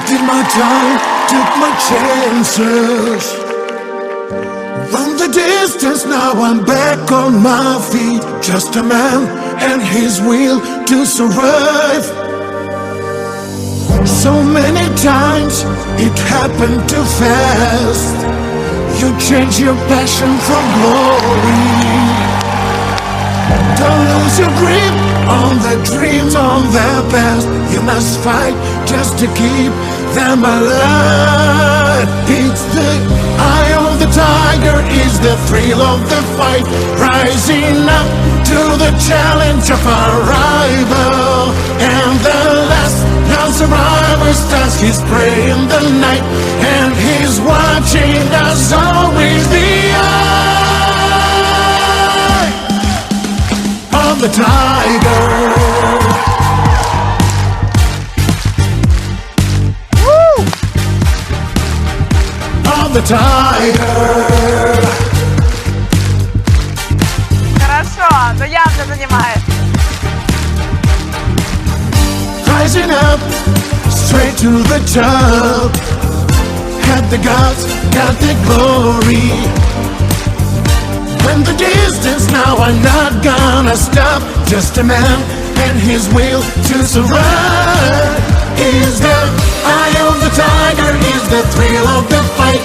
Did my time, took my chances. Run the distance, now I'm back on my feet. Just a man and his will to survive. So many times it happened too fast. You change your passion for glory. Don't lose your grip on the dreams on the past. You must fight just to keep them alive. It's the eye of the tiger, is the thrill of the fight. Rising up to the challenge of our rival. And the last non-survivor stands his prey in the night. And he's watching us always the eye of the tiger. The tiger. Хорошо, но явно занимает. Rising up, straight to the top. Had the gods, got the glory. When the distance, now I'm not gonna stop. Just a man and his will to survive. Is the eye of the tiger, is the thrill of the fight.